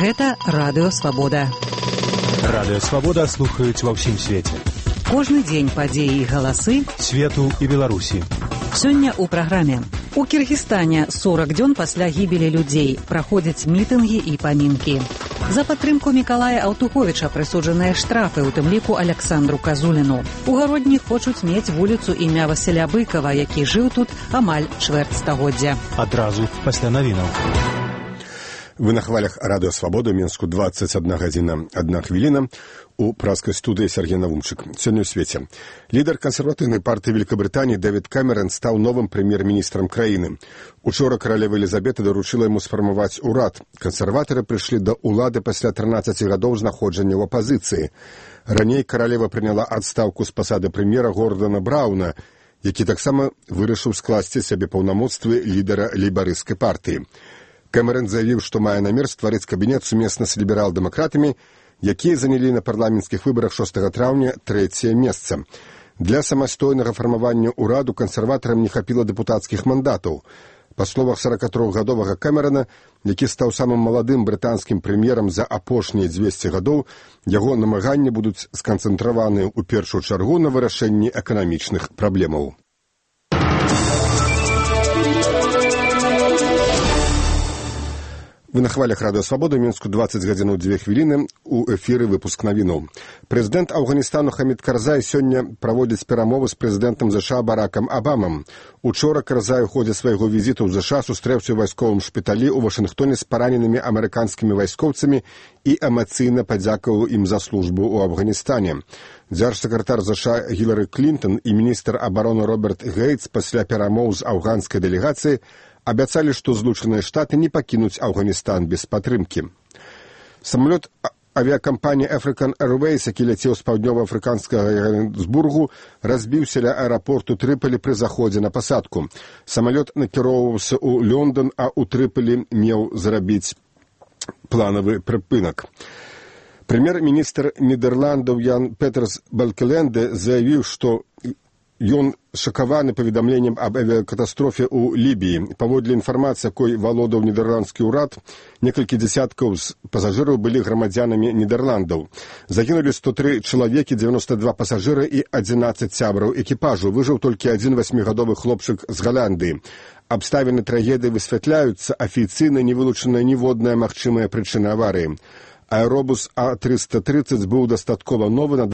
Гэта Радыё Свабода. Радыё Свабода слухаюць ва ўсім свеце. Кожны дзень падзеі і галасы свету і Беларусі. Сёння ў праграме. У Кіргізстане 40 дзён пасля гібелі людзей праходзяць мітынгі і памінкі. За падтрымку Мікалая Аўтуховіча прысуджаныя штрафы, у тым ліку Аляксандру Казуліну. У Гародні хочуць мець вуліцу імя Васіля Быкава, які жыў тут амаль чвэрць стагоддзя. Адразу пасля навінаў. Вы на хвалях Радыё Свабода, Менску 21 гадзіна 1 хвіліна. У праскай студыі Сергей Навумчык. Сёння ў свеце. Лідар кансерватыўнай партыі Великабрытаніі Дэвід Кэмерон стаў новым прэм'ер-міністрам краіны. Учора каралева Елізабета даручыла яму сфармаваць урад. Кансерватары прыйшлі да ўлады пасля 13 гадоў знаходжання ў апазіцыі. Раней каралева прыняла адстаўку з пасады прэм'ера Гордана Брауна, які таксама вырашыў скласці сябе паўнамоцтвы лідара лейбарысцкай партыі. Кэмерон заявіў, што мае намер стварыць кабінет сумесна з ліберал-дэмакратамі, якія занялі на парламенцкіх выбарах 6 траўня 3-е месца. Для самастойнага фармавання ўраду кансерватарам не хапіла дэпутацкіх мандатаў. Па словах 43-гадовага Кэмерона, які стаў самым маладым брытанскім прэм'ерам за апошнія 200 гадоў, яго намаганні будуць сканцэнтраваныя ў першую чаргу на вырашэнні эканамічных праблемаў. Вы на хвалях Радыё Свабода, Менску 20 гадзін 2 хвіліны, у эфіры выпуск навінаў. Прэзідэнт Афганістану Хамід Карзай сёння праводзіць перамовы з прэзідэнтам ЗША Баракам Абамам. Учора Карзай у ходзе свайго візіту ў ЗША сустрэўся ў вайсковым шпіталі ў Вашынгтоне з параненымі амерыканскімі вайскоўцамі і эмацыйна падзякаваў ім за службу ў Афганістане. Дзяржсакратар ЗША Гілары Клінтон і міністр абароны Роберт Гейтс пасля перамоў з афганскай дэлегацыі абяцалі, што Злучаныя Штаты не пакінуць Афганістан без падтрымкі. Самалёт авіякампаніі African Airways, які ляцеў з паўднёва-афрыканскага Ягансбургу, разбіўся ля аэрапорту Трыполі пры заходзе на пасадку. Самалёт накіроўваўся ў Лондон, а ў Трыполі меў зрабіць планавы прыпынак. Прэм'ер-міністр Нідерландаў Ян Петерс Балкеленде заявіў, што ён шакаваны паведамленнем аб авіякатастрофе ў Лібіі. Паводле інфармацыі, якой валодаў нідерландскі ўрад, некалькі дзесяткаў з пасажыраў былі грамадзянамі Нідерландаў. Загінулі 103 чалавекі, 92 пасажыры і 11 сябраў экіпажу. Выжыў толькі адзін 8-гадовы хлопчык з Галандыі. Абставіны трагедыі высвятляюцца, афіцыйна не вылучана ніводная магчымая прычына аварыі. Аэробус А330 быў дастаткова новы,